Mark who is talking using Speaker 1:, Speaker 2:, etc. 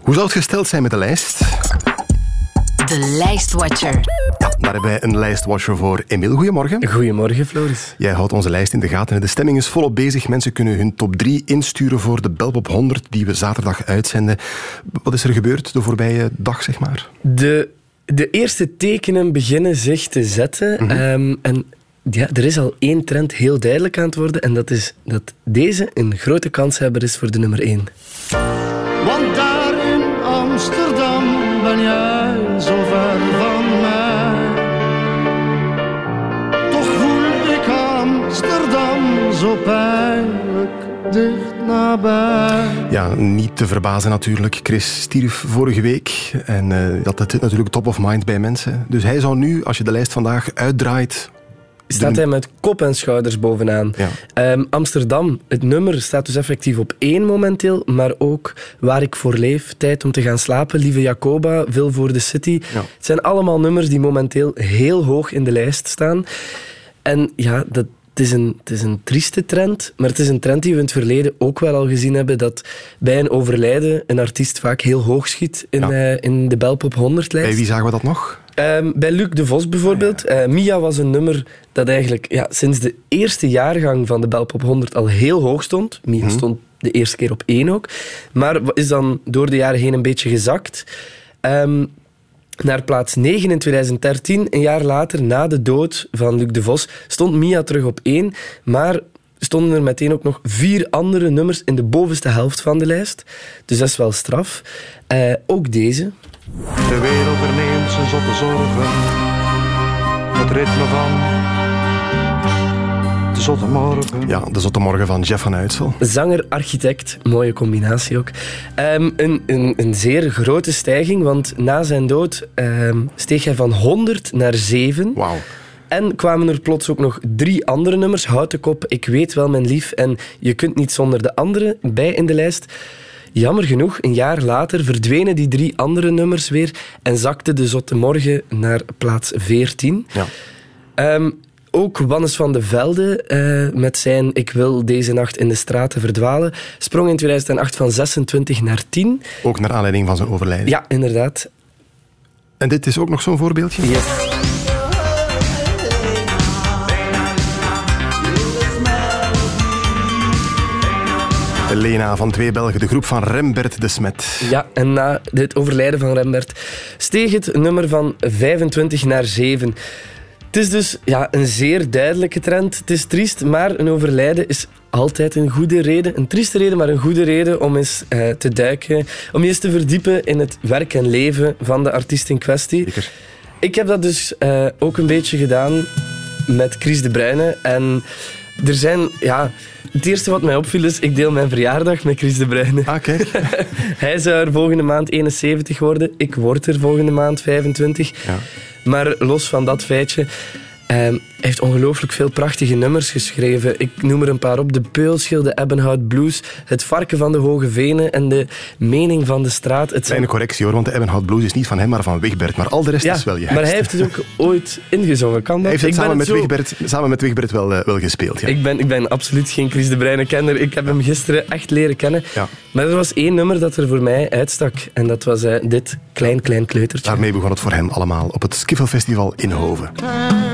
Speaker 1: Hoe zal het gesteld zijn met de lijst?
Speaker 2: De Lijstwatcher.
Speaker 1: Ja, daar hebben wij een lijstwatcher voor. Emiel, goedemorgen.
Speaker 3: Goedemorgen, Floris.
Speaker 1: Jij houdt onze lijst in de gaten en de stemming is volop bezig. Mensen kunnen hun top 3 insturen voor de Belpop 100 die we zaterdag uitzenden. Wat is er gebeurd de voorbije dag, zeg maar?
Speaker 3: De eerste tekenen beginnen zich te zetten. En ja, er is al één trend heel duidelijk aan het worden. En dat is dat deze een grote kanshebber is voor de nummer 1.
Speaker 4: Want daar in Amsterdam ben jij zo ver van mij. Toch voel ik Amsterdam zo pijnlijk dicht nabij.
Speaker 1: Ja, niet te verbazen natuurlijk. Chris stierf vorige week en dat zit natuurlijk top of mind bij mensen. Dus hij zou nu, als je de lijst vandaag uitdraait...
Speaker 3: Staat hij met kop en schouders bovenaan.
Speaker 1: Ja.
Speaker 3: Amsterdam, het nummer staat dus effectief op 1 momenteel, maar ook Waar ik voor leef, Tijd om te gaan slapen, Lieve Jacoba, Wil voor de City.
Speaker 1: Ja.
Speaker 3: Het zijn allemaal nummers die momenteel heel hoog in de lijst staan. En ja, het is een trieste trend, maar het is een trend die we in het verleden ook wel al gezien hebben, dat bij een overlijden een artiest vaak heel hoog schiet in de Belpop 100-lijst.
Speaker 1: Bij wie zagen we dat nog?
Speaker 3: Bij Luc de Vos bijvoorbeeld. Mia was een nummer dat eigenlijk sinds de eerste jaargang van de Belpop 100 al heel hoog stond. Mia stond de eerste keer op 1 ook. Maar is dan door de jaren heen een beetje gezakt. Naar plaats 9 in 2013, een jaar later, na de dood van Luc de Vos, stond Mia terug op 1. Maar stonden er meteen ook nog 4 andere nummers in de bovenste helft van de lijst. Dus dat is wel straf. Ook deze.
Speaker 4: De wereld verneemt zijn zotte zorgen. Het ritme van de zotte morgen.
Speaker 1: Ja, de zotte morgen van Jeff van Uytsel.
Speaker 3: Zanger-architect, mooie combinatie ook. Een zeer grote stijging, want na zijn dood steeg hij van 100 naar 7.
Speaker 1: Wauw.
Speaker 3: En kwamen er plots ook nog 3 andere nummers. Houd de kop, Ik weet wel mijn lief en Je kunt niet zonder de andere bij in de lijst. Jammer genoeg, een jaar later verdwenen die 3 andere nummers weer en zakte de Zotte Morgen naar plaats 14.
Speaker 1: Ja.
Speaker 3: Ook Wannes van de Velde met zijn Ik wil deze nacht in de straten verdwalen sprong in 2008 van 26 naar 10.
Speaker 1: Ook naar aanleiding van zijn overlijden.
Speaker 3: Ja, inderdaad.
Speaker 1: En dit is ook nog zo'n voorbeeldje?
Speaker 3: Yes.
Speaker 1: Lena van Twee Belgen, de groep van Rembert de Smet.
Speaker 3: Ja, en na het overlijden van Rembert steeg het nummer van 25 naar 7. Het is dus een zeer duidelijke trend. Het is triest, maar een overlijden is altijd een goede reden. Een trieste reden, maar een goede reden om eens te duiken. Om je eens te verdiepen in het werk en leven van de artiest in kwestie.
Speaker 1: Zeker.
Speaker 3: Ik heb dat dus ook een beetje gedaan met Chris de Bruyne. En er zijn... Het eerste wat mij opviel is, ik deel mijn verjaardag met Chris de Bruyne.
Speaker 1: Ah, kijk.
Speaker 3: Hij zou er volgende maand 71 worden. Ik word er volgende maand 25.
Speaker 1: Ja.
Speaker 3: Maar los van dat feitje... Hij heeft ongelooflijk veel prachtige nummers geschreven. Ik noem er een paar op. De Peulschil, de Ebbenhout Blues, Het Varken van de Hoge Venen en De Mening van de Straat.
Speaker 1: Kleine correctie hoor, want de Ebbenhout Blues is niet van hem, maar van Wigbert. Maar al de rest is wel juist.
Speaker 3: Maar hij heeft het ook ooit ingezongen. Kan dat?
Speaker 1: Hij heeft het samen met Wigbert wel gespeeld. Ja.
Speaker 3: Ik ben absoluut geen Chris de Bruyne-kenner. Ik heb hem gisteren echt leren kennen.
Speaker 1: Ja.
Speaker 3: Maar er was 1 nummer dat er voor mij uitstak. En dat was dit Klein Kleutertje.
Speaker 1: Daarmee begon het voor hem allemaal op het Skiffelfestival in Hoven.